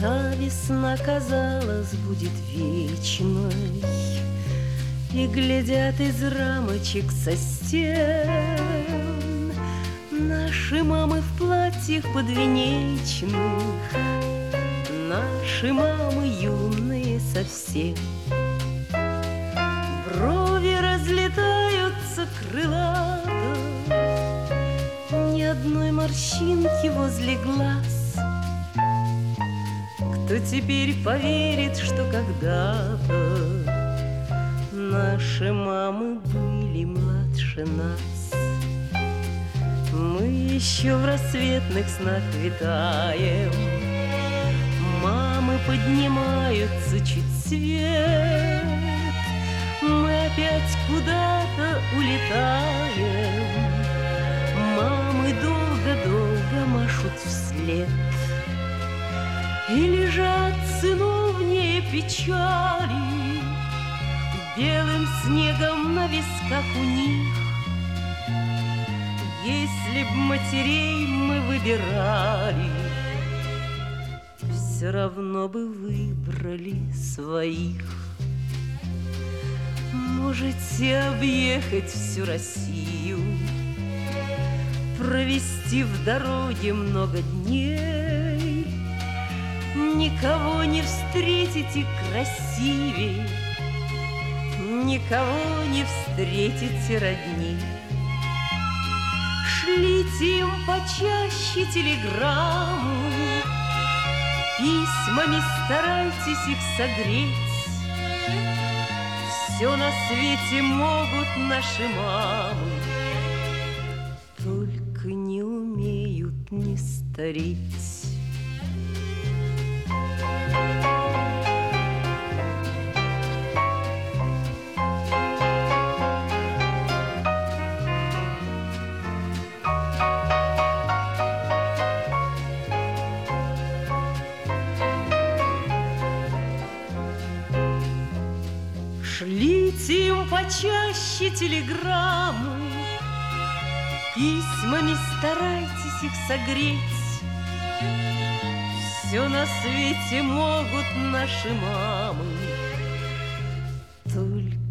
Та весна, казалось, будет вечной, и глядят из рамочек со стен наши мамы в платьях подвенечных, наши мамы юные совсем. Брови разлетаются крылато, ни одной морщинки возле глаз. Кто теперь поверит, что когда-то наши мамы были младше нас? Мы еще в рассветных снах витаем, мамы поднимаются чуть свет, мы опять куда-то улетаем, мамы долго-долго машут вслед. И лежат сыновнее печали белым снегом на висках у них. Если б матерей мы выбирали, все равно бы выбрали своих. Можете объехать всю Россию, провести в дороге много дней, никого не встретите красивей, никого не встретите родни. Шлите им почаще телеграмму, письмами старайтесь их согреть. Все на свете могут наши мамы, только не умеют не стареть. Шлите им почаще телеграмму, письмами старайтесь их согреть. Все на свете могут наши мамы, только